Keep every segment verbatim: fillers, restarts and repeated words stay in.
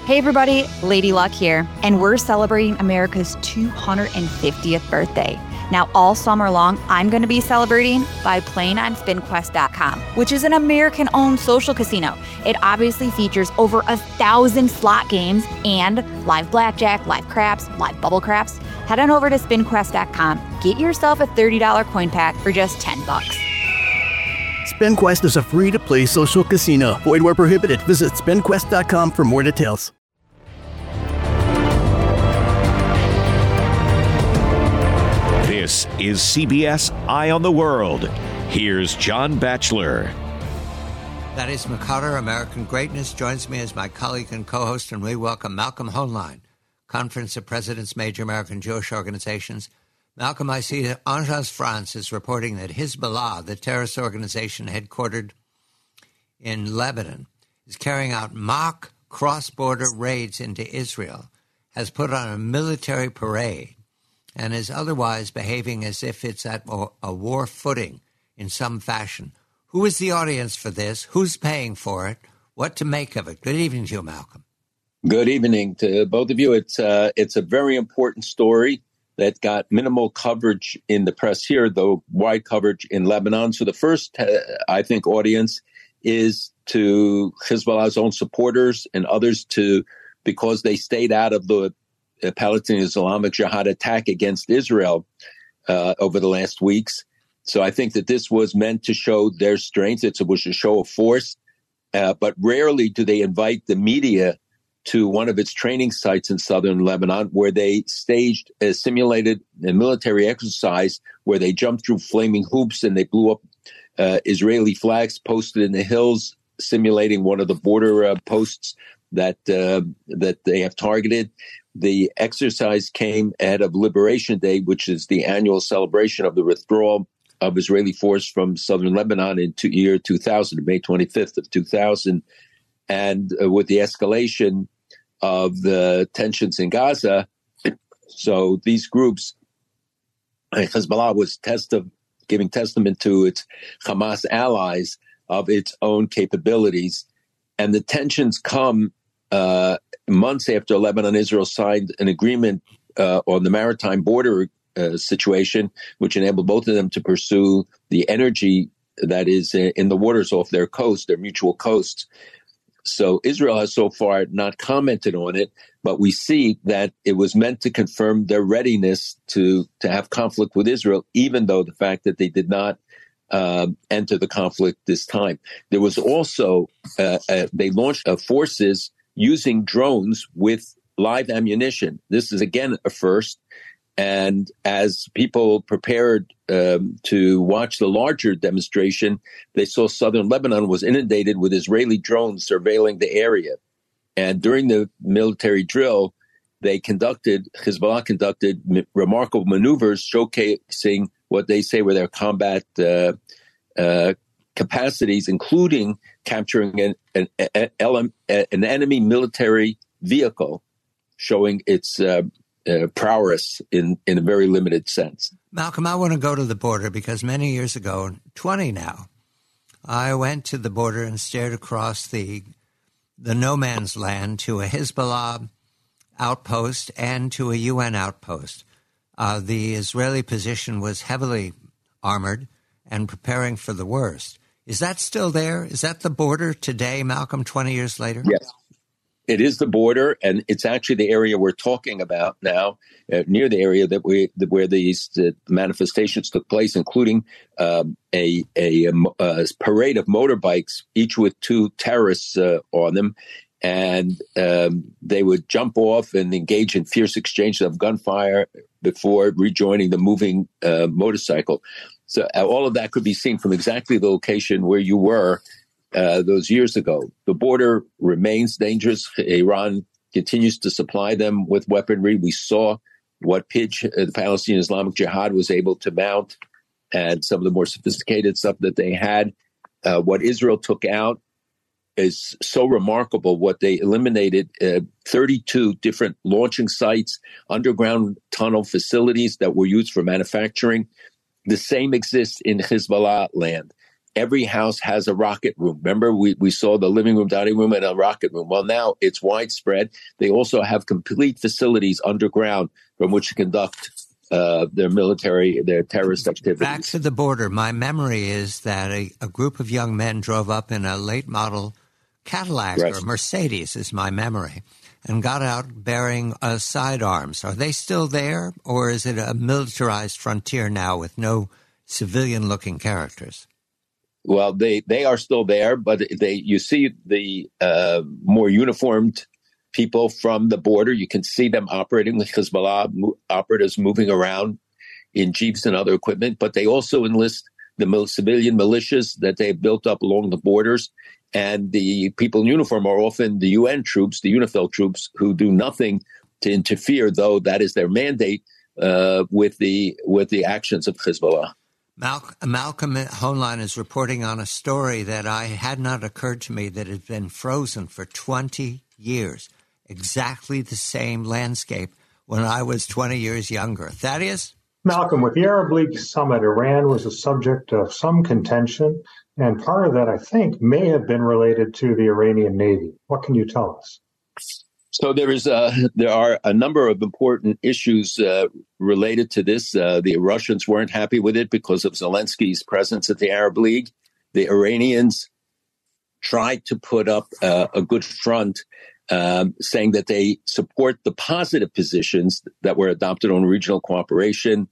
Hey everybody, Lady Luck here, and we're celebrating America's two hundred fiftieth birthday. Now, all summer long, I'm going to be celebrating by playing on spin quest dot com, which is an American-owned social casino. It obviously features over a thousand slot games and live blackjack, live craps, live bubble craps. Head on over to spin quest dot com, get yourself a thirty dollars coin pack for just ten bucks. SpinQuest is a free-to-play social casino. Void where prohibited. Visit spin quest dot com for more details. This is C B S Eye on the World. Here's John Batchelor. That is McCuller, American Greatness, joins me as my colleague and co-host, and we welcome Malcolm Hoenlein, Conference of Presidents, Major American Jewish Organizations. Malcolm, I see that Agence France is reporting that Hezbollah, the terrorist organization headquartered in Lebanon, is carrying out mock cross-border raids into Israel, has put on a military parade, and is otherwise behaving as if it's at a war footing in some fashion. Who is the audience for this? Who's paying for it? What to make of it? Good evening to you, Malcolm. Good evening to both of you. It's uh, it's a very important story that got minimal coverage in the press here, though wide coverage in Lebanon. So the first, uh, I think, audience is to Hezbollah's own supporters and others to, because they stayed out of the uh, Palestinian Islamic Jihad attack against Israel uh, over the last weeks. So I think that this was meant to show their strength. It was a show of force, uh, but rarely do they invite the media to one of its training sites in southern Lebanon, where they staged a simulated a military exercise where they jumped through flaming hoops and they blew up uh, Israeli flags posted in the hills, simulating one of the border uh, posts that uh, that they have targeted. The exercise came ahead of Liberation Day, which is the annual celebration of the withdrawal of Israeli force from southern Lebanon in two, year two thousand, May twenty-fifth of two thousand. And uh, with the escalation of the tensions in Gaza, so these groups, Hezbollah was test of, giving testament to its Hamas allies of its own capabilities. And the tensions come uh, months after Lebanon and Israel signed an agreement uh, on the maritime border uh, situation, which enabled both of them to pursue the energy that is in the waters off their coast, their mutual coasts. So Israel has so far not commented on it, but we see that it was meant to confirm their readiness to, to have conflict with Israel, even though the fact that they did not uh, enter the conflict this time. There was also, uh, uh, they launched uh, forces using drones with live ammunition. This is, again, a first. And as people prepared um, to watch the larger demonstration, they saw southern Lebanon was inundated with Israeli drones surveilling the area. And during the military drill, they conducted, Hezbollah conducted m- remarkable maneuvers showcasing what they say were their combat uh, uh, capacities, including capturing an, an, an, an enemy military vehicle, showing its uh, Uh, prowess in, in a very limited sense. Malcolm, I want to go to the border because many years ago, twenty now, I went to the border and stared across the the no man's land to a Hezbollah outpost and to a U N outpost. Uh, the Israeli position was heavily armored and preparing for the worst. Is that still there? Is that the border today, Malcolm, twenty years later? Yes. It is the border, and it's actually the area we're talking about now, uh, near the area that we where these uh, manifestations took place, including um, a, a, a parade of motorbikes, each with two terrorists uh, on them. And um, they would jump off and engage in fierce exchanges of gunfire before rejoining the moving uh, motorcycle. So uh, all of that could be seen from exactly the location where you were Uh, those years ago. The border remains dangerous. Iran continues to supply them with weaponry. We saw what P I J, uh, the Palestinian Islamic Jihad, was able to mount, and some of the more sophisticated stuff that they had. Uh, what Israel took out is so remarkable. What they eliminated, uh, thirty-two different launching sites, underground tunnel facilities that were used for manufacturing. The same exists in Hezbollah land. every house has a rocket room. Remember, we, we saw the living room, dining room, and a rocket room. Well, now it's widespread. They also have complete facilities underground from which to conduct uh, their military, their terrorist activities. Back to the border, my memory is that a, a group of young men drove up in a late model Cadillac right. or Mercedes, is my memory, and got out bearing uh, sidearms. Are they still there, or is it a militarized frontier now with no civilian-looking characters? Well, they, they are still there, but they you see the uh, more uniformed people from the border. You can see them operating with Hezbollah mo- operatives moving around in jeeps and other equipment, but they also enlist the mil- civilian militias that they've built up along the borders. And the people in uniform are often the U N troops, the UNIFIL troops, who do nothing to interfere, though that is their mandate, uh, with the with the actions of Hezbollah. Mal- Malcolm Hoenlein is reporting on a story that I had not occurred to me that had been frozen for twenty years. Exactly the same landscape when I was twenty years younger. Thaddeus? Malcolm, with the Arab League summit, Iran was a subject of some contention, and part of that, I think, may have been related to the Iranian Navy. What can you tell us? So there is uh, there are a number of important issues uh, related to this. Uh, the Russians weren't happy with it because of Zelensky's presence at the Arab League. The Iranians tried to put up uh, a good front, um, saying that they support the positive positions that were adopted on regional cooperation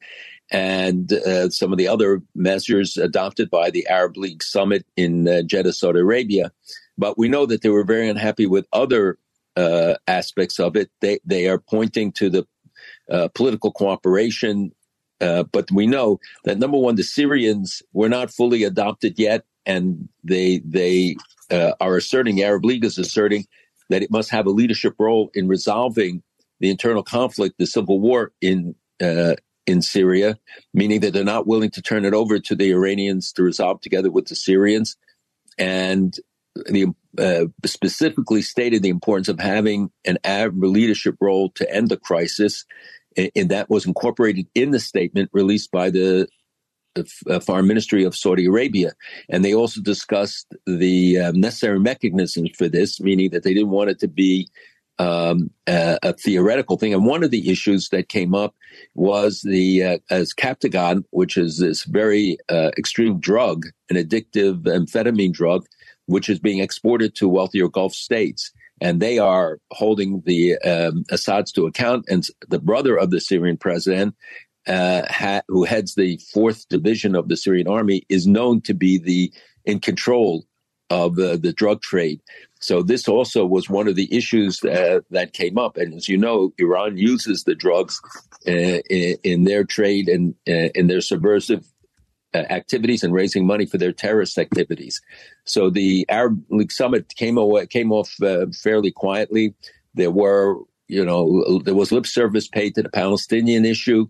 and uh, some of the other measures adopted by the Arab League summit in uh, Jeddah, Saudi Arabia. But we know that they were very unhappy with other uh, aspects of it. They they are pointing to the uh, political cooperation. Uh, but we know that, number one, the Syrians were not fully adopted yet, and they they uh, are asserting, the Arab League is asserting, that it must have a leadership role in resolving the internal conflict, the civil war in uh, in Syria, meaning that they're not willing to turn it over to the Iranians to resolve together with the Syrians. And the uh, specifically stated the importance of having an Arab leadership role to end the crisis, and, and that was incorporated in the statement released by the uh, Foreign Ministry of Saudi Arabia. And they also discussed the uh, necessary mechanisms for this, meaning that they didn't want it to be um, a, a theoretical thing. And one of the issues that came up was the uh, as Captagon, which is this very uh, extreme drug, an addictive amphetamine drug, which is being exported to wealthier Gulf states. And they are holding the um, Assads to account. And the brother of the Syrian president, uh, ha- who heads the fourth division of the Syrian army, is known to be the in control of uh, the drug trade. So this also was one of the issues uh, that came up. And as you know, Iran uses the drugs uh, in, in their trade and uh, in their subversive uh, activities and raising money for their terrorist activities. So the Arab League summit came away, came off uh, fairly quietly. There were, you know, there was lip service paid to the Palestinian issue,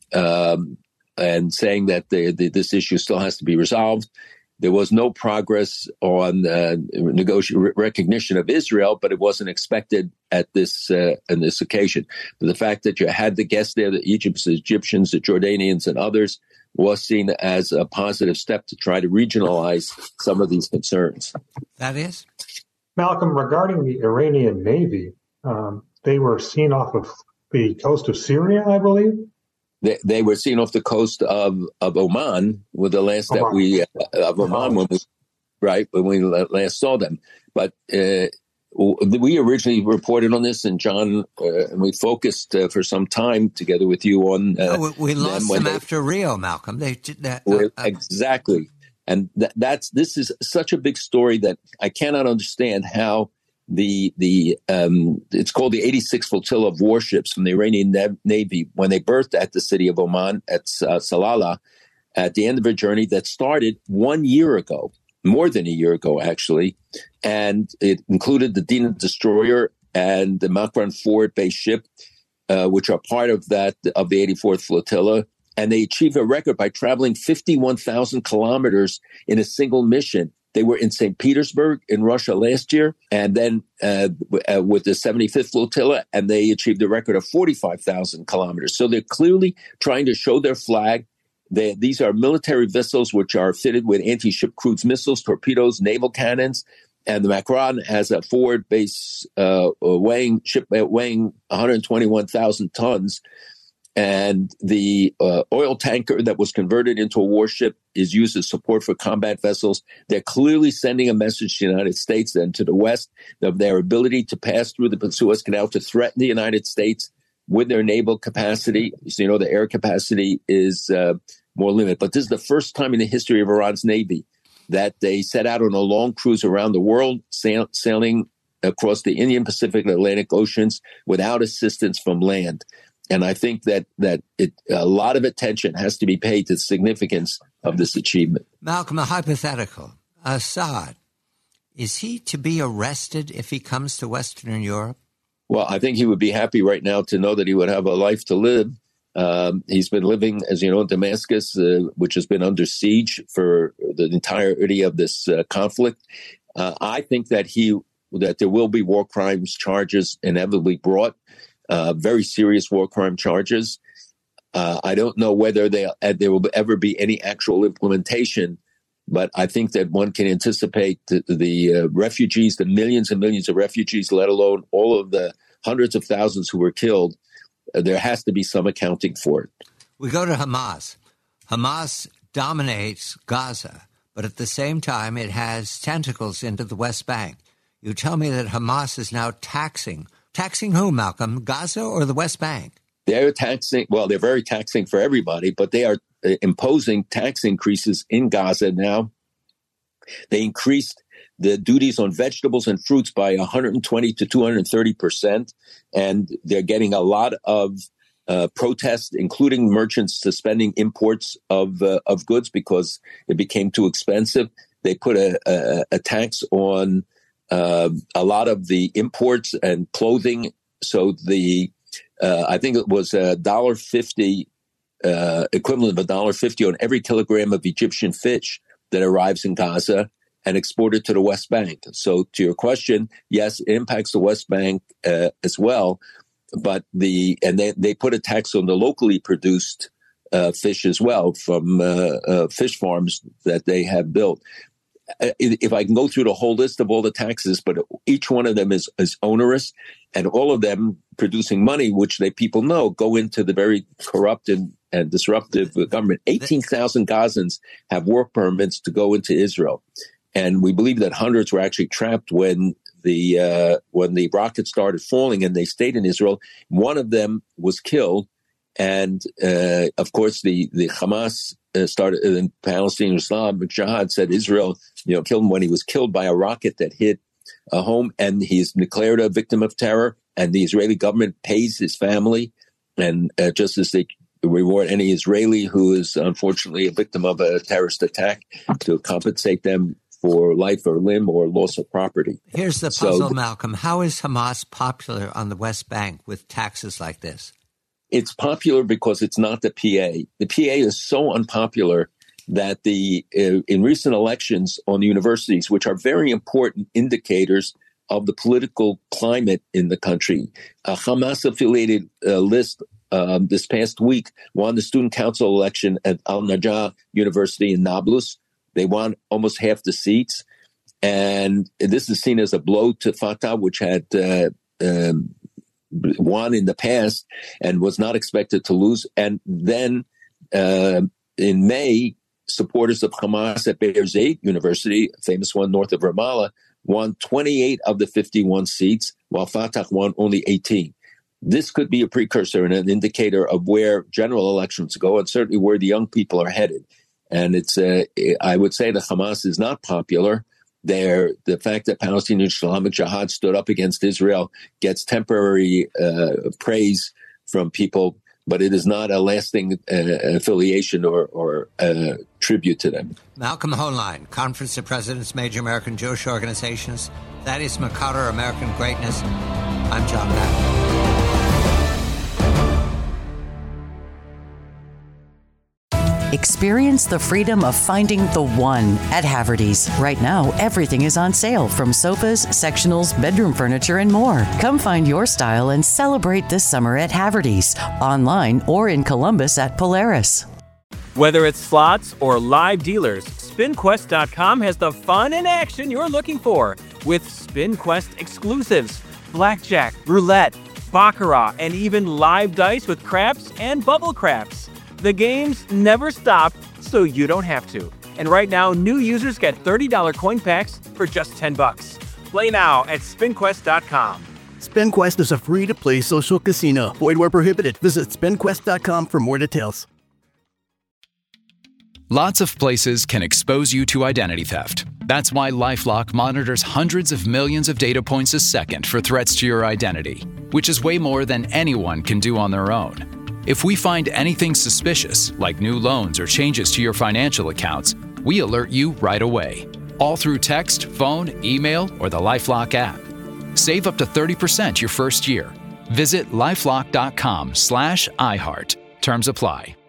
um, and saying that the, the, this issue still has to be resolved. There was no progress on uh, negoti- recognition of Israel, but it wasn't expected at this uh, on this occasion. But the fact that you had the guests there, the Egypt's, the Egyptians, the Jordanians, and others, was seen as a positive step to try to regionalize some of these concerns. That is? Malcolm, regarding the Iranian Navy, um, they were seen off of the coast of Syria, I believe? They, they were seen off the coast of, of Oman, with the last Oman. that we, uh, of Oman, when we, right, when we last saw them. But uh, we originally reported on this, and John, uh, and we focused uh, for some time together with you on. Uh, no, we lost them, them they, after Rio, Malcolm. They that, uh, exactly, and that, that's this is such a big story that I cannot understand how the the um, it's called the eighty-sixth Flotilla of warships from the Iranian Navy, when they berthed at the city of Oman at uh, Salalah at the end of a journey that started one year ago. More than a year ago, actually, and it included the Dina destroyer and the Makran Ford-based ship, uh, which are part of that of the eighty-fourth Flotilla. And they achieved a record by traveling fifty-one thousand kilometers in a single mission. They were in Saint Petersburg in Russia last year, and then uh, uh, with the seventy-fifth Flotilla, and they achieved a record of forty-five thousand kilometers. So they're clearly trying to show their flag. They, these are military vessels which are fitted with anti-ship cruise missiles, torpedoes, naval cannons. And the Macron has a forward base uh, weighing ship weighing one hundred twenty-one thousand tons. And the uh, oil tanker that was converted into a warship is used as support for combat vessels. They're clearly sending a message to the United States and to the West of their ability to pass through the Suez Canal to threaten the United States with their naval capacity. So, you know, the air capacity is uh, more limited. But this is the first time in the history of Iran's Navy that they set out on a long cruise around the world, sail- sailing across the Indian Pacific and Atlantic Oceans without assistance from land. And I think that that it, a lot of attention has to be paid to the significance of this achievement. Malcolm, a hypothetical. Assad, is he to be arrested if he comes to Western Europe? Well, I think he would be happy right now to know that he would have a life to live. Um, he's been living, as you know, in Damascus, uh, which has been under siege for the entirety of this uh, conflict. Uh, I think that he that there will be war crimes charges inevitably brought. Uh, very serious war crime charges. Uh, I don't know whether they, uh, there will ever be any actual implementation, but I think that one can anticipate the, the uh, refugees, the millions and millions of refugees, let alone all of the hundreds of thousands who were killed. Uh, there has to be some accounting for it. We go to Hamas. Hamas dominates Gaza, but at the same time, it has tentacles into the West Bank. You tell me that Hamas is now taxing Taxing who, Malcolm? Gaza or the West Bank? They're taxing, well, they're very taxing for everybody, but they are imposing tax increases in Gaza now. They increased the duties on vegetables and fruits by one hundred twenty to two hundred thirty percent, and they're getting a lot of uh, protests, including merchants suspending imports of uh, of goods because it became too expensive. They put a, a, a tax on Uh, a lot of the imports and clothing. So the, uh, I think it was a dollar fifty, uh, equivalent of a dollar fifty on every kilogram of Egyptian fish that arrives in Gaza and exported to the West Bank. So to your question, yes, it impacts the West Bank uh, as well. But the, and they, they put a tax on the locally produced uh, fish as well from uh, uh, fish farms that they have built. If I can go through the whole list of all the taxes, but each one of them is, is onerous, and all of them producing money, which they people know go into the very corrupt and, and disruptive government. eighteen thousand Gazans have work permits to go into Israel. And we believe that hundreds were actually trapped when the uh, when the rockets started falling and they stayed in Israel. One of them was killed. And, uh, of course, the, the Hamas uh, started in Palestinian Islamic Jihad said Israel, you know, killed him when he was killed by a rocket that hit a home, and he's declared a victim of terror. And the Israeli government pays his family, and uh, just as they reward any Israeli who is unfortunately a victim of a terrorist attack, to compensate them for life or limb or loss of property. Here's the puzzle, so, Malcolm. How is Hamas popular on the West Bank with taxes like this? It's popular because it's not the P A. The P A is so unpopular that the uh, in recent elections on the universities, which are very important indicators of the political climate in the country, a Hamas-affiliated uh, list um, this past week won the student council election at Al-Najah University in Nablus. They won almost half the seats. And this is seen as a blow to Fatah, which had uh, um, won in the past and was not expected to lose. And then uh, in May, supporters of Hamas at Be'er-Zeit University, a famous one north of Ramallah, won twenty-eight of the fifty-one seats, while Fatah won only eighteen. This could be a precursor and an indicator of where general elections go, and certainly where the young people are headed. And it's, uh, I would say that Hamas is not popular. There, the fact that Palestinian Islamic Jihad stood up against Israel gets temporary uh, praise from people, but it is not a lasting uh, affiliation or, or uh, tribute to them. Malcolm Hoenlein, Conference of Presidents, Major American Jewish Organizations. That is Makar, American Greatness. I'm John Batchelor. Experience the freedom of finding the one at Haverty's. Right now, everything is on sale, from sofas, sectionals, bedroom furniture, and more. Come find your style and celebrate this summer at Haverty's, online or in Columbus at Polaris. Whether it's slots or live dealers, spin quest dot com has the fun and action you're looking for with SpinQuest exclusives, blackjack, roulette, baccarat, and even live dice with craps and bubble craps. The games never stop, so you don't have to. And right now, new users get thirty dollars coin packs for just ten bucks. Play now at spin quest dot com. SpinQuest is a free-to-play social casino. Void where prohibited. Visit spin quest dot com for more details. Lots of places can expose you to identity theft. That's why LifeLock monitors hundreds of millions of data points a second for threats to your identity, which is way more than anyone can do on their own. If we find anything suspicious, like new loans or changes to your financial accounts, we alert you right away, all through text, phone, email, or the LifeLock app. Save up to thirty percent your first year. Visit lifelock dot com slash iHeart. Terms apply.